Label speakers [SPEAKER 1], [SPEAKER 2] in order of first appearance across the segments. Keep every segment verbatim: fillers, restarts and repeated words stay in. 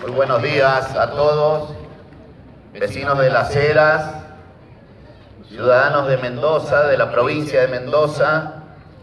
[SPEAKER 1] Muy buenos días a todos, vecinos de Las Heras, ciudadanos de Mendoza, de la provincia de Mendoza.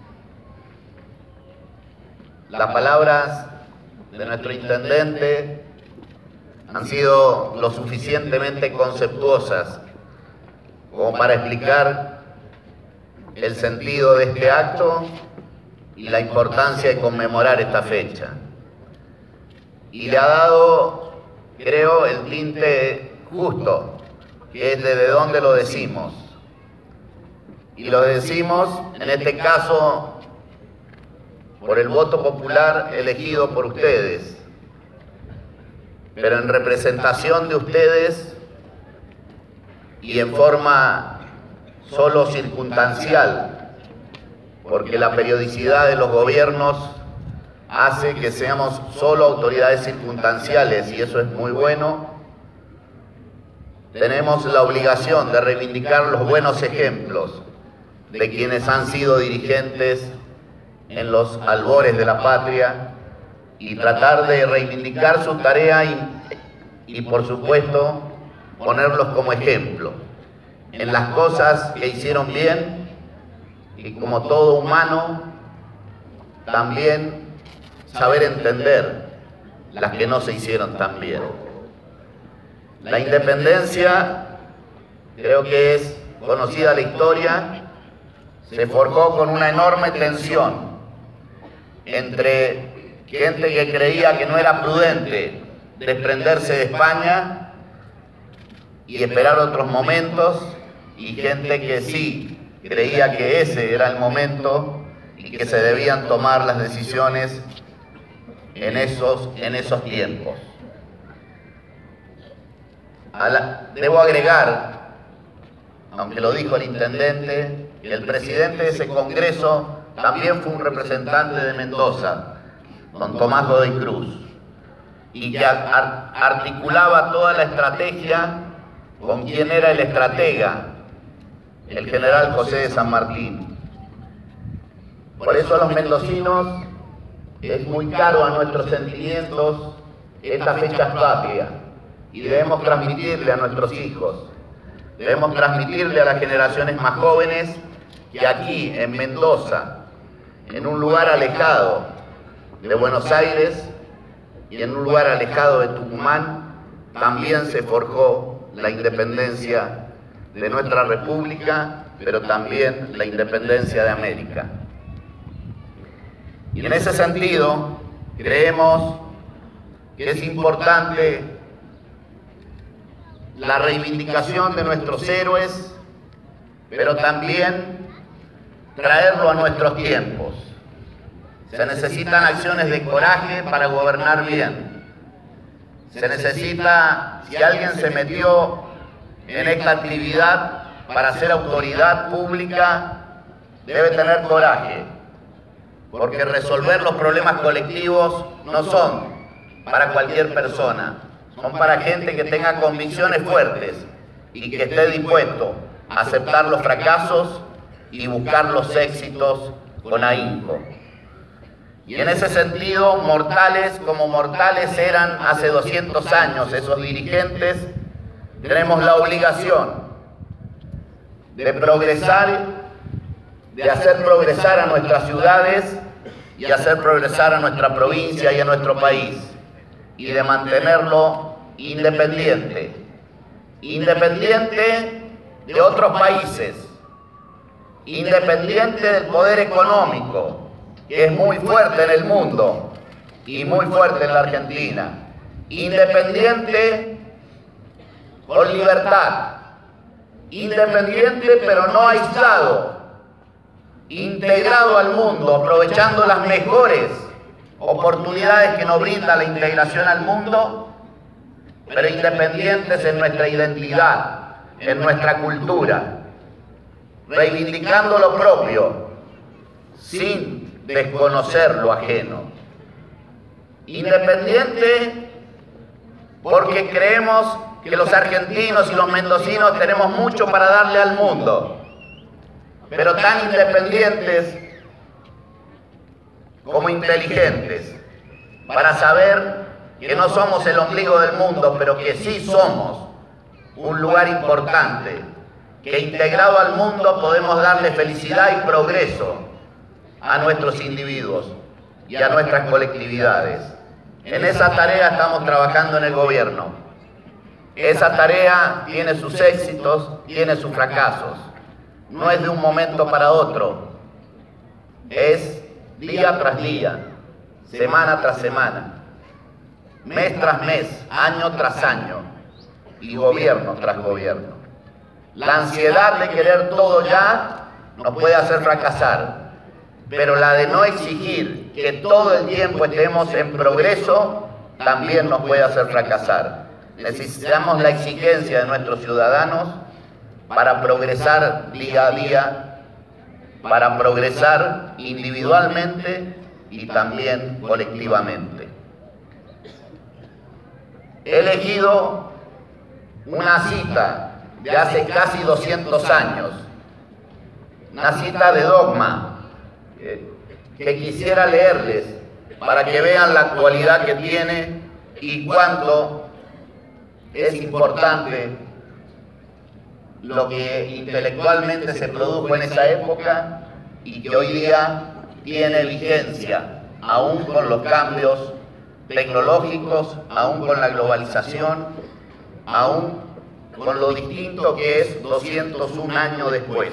[SPEAKER 1] Las palabras de nuestro intendente han sido lo suficientemente conceptuosas como para explicar el sentido de este acto y la importancia de conmemorar esta fecha. Y le ha dado, creo, el tinte justo, que es desde dónde lo decimos. Y lo decimos, en este caso, por el voto popular elegido por ustedes, pero en representación de ustedes y en forma solo circunstancial, porque la periodicidad de los gobiernos hace que seamos solo autoridades circunstanciales, y eso es muy bueno. Tenemos la obligación de reivindicar los buenos ejemplos de quienes han sido dirigentes en los albores de la patria y tratar de reivindicar su tarea y, y por supuesto, ponerlos como ejemplo en las cosas que hicieron bien y, como todo humano, también saber entender las que no se hicieron tan bien. La independencia, creo que es conocida la historia, se forjó con una enorme tensión entre gente que creía que no era prudente desprenderse de España y esperar otros momentos, y gente que sí creía que ese era el momento y que se debían tomar las decisiones en esos, en esos tiempos. A la, debo agregar, aunque lo dijo el intendente, que el presidente de ese congreso también fue un representante de Mendoza, don Tomás Godoy Cruz, y que ar articulaba toda la estrategia con quien era el estratega, el general José de San Martín. Por eso a los mendocinos es muy caro a nuestros sentimientos esta fecha patria, y debemos transmitirle a nuestros hijos, debemos transmitirle a las generaciones más jóvenes que aquí en Mendoza, en un lugar alejado de Buenos Aires y en un lugar alejado de Tucumán, también se forjó la independencia de nuestra república, pero también la independencia de América. Y en ese sentido, creemos que es importante la reivindicación de nuestros héroes, pero también traerlo a nuestros tiempos. Se necesitan acciones de coraje para gobernar bien. Se necesita, si alguien se metió en esta actividad para ser autoridad pública, debe tener coraje, porque resolver los problemas colectivos no son para cualquier persona, son para gente que tenga convicciones fuertes y que esté dispuesto a aceptar los fracasos y buscar los éxitos con ahínco. Y en ese sentido, mortales como mortales eran hace doscientos años esos dirigentes, tenemos la obligación de progresar, de hacer progresar a nuestras ciudades y hacer progresar a nuestra provincia y a nuestro país, y de mantenerlo independiente, independiente de otros países, independiente del poder económico, que es muy fuerte en el mundo y muy fuerte en la Argentina, independiente con libertad, independiente pero no aislado, integrado al mundo, aprovechando las mejores oportunidades que nos brinda la integración al mundo, pero independientes en nuestra identidad, en nuestra cultura, reivindicando lo propio, sin desconocer lo ajeno. Independiente porque creemos que los argentinos y los mendocinos tenemos mucho para darle al mundo, pero tan independientes como inteligentes, para saber que no somos el ombligo del mundo, pero que sí somos un lugar importante, que integrado al mundo podemos darle felicidad y progreso a nuestros individuos y a nuestras colectividades. En esa tarea estamos trabajando en el gobierno. Esa tarea tiene sus éxitos, tiene sus fracasos. No es de un momento para otro, es día tras día, semana tras semana, mes tras mes, año tras año y gobierno tras gobierno. La ansiedad de querer todo ya nos puede hacer fracasar, pero la de no exigir que todo el tiempo estemos en progreso también nos puede hacer fracasar. Necesitamos la exigencia de nuestros ciudadanos para progresar día a día, para progresar individualmente y también colectivamente. He elegido una cita de hace casi doscientos años, una cita de dogma, eh, que quisiera leerles para que vean la actualidad que tiene y cuánto es importante lo que intelectualmente se produjo en esa época y que hoy día tiene vigencia, aún con los cambios tecnológicos, aún con la globalización, aún con lo distinto que es doscientos un años después.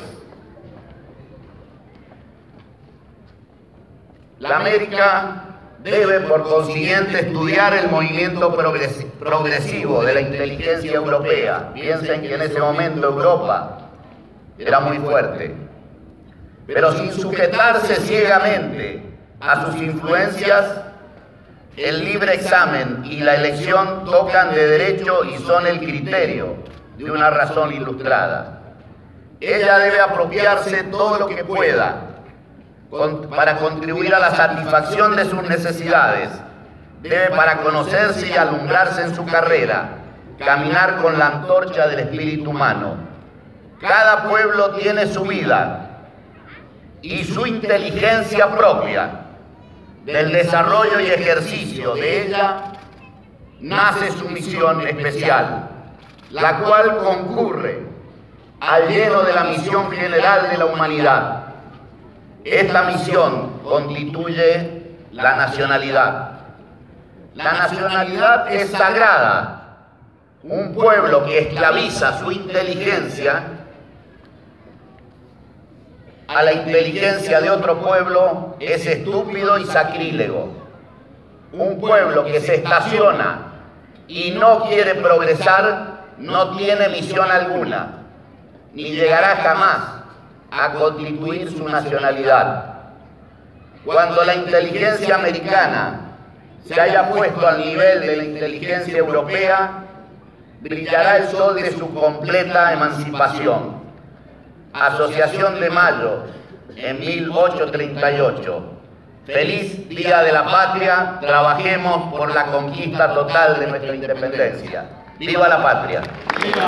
[SPEAKER 1] La América debe, por consiguiente, estudiar el movimiento progresivo de la inteligencia europea. Piensen que en ese momento Europa era muy fuerte, pero sin sujetarse ciegamente a sus influencias, el libre examen y la elección tocan de derecho y son el criterio de una razón ilustrada. Ella debe apropiarse todo lo que pueda con, para contribuir a la satisfacción de sus necesidades. Debe, para conocerse y alumbrarse en su carrera, caminar con la antorcha del espíritu humano. Cada pueblo tiene su vida y su inteligencia propia. Del desarrollo y ejercicio de ella nace su misión especial, la cual concurre al lleno de la misión general de la humanidad. Esta misión constituye la nacionalidad. La nacionalidad es sagrada. Un pueblo que esclaviza su inteligencia a la inteligencia de otro pueblo es estúpido y sacrílego. Un pueblo que se estaciona y no quiere progresar no tiene misión alguna, ni llegará jamás a constituir su nacionalidad. Cuando la inteligencia americana se haya puesto al nivel de la inteligencia europea, brillará el sol de su completa emancipación. Asociación de Mayo, en mil ochocientos treinta y ocho. Feliz Día de la Patria, trabajemos por la conquista total de nuestra independencia. ¡Viva la patria! ¡Viva!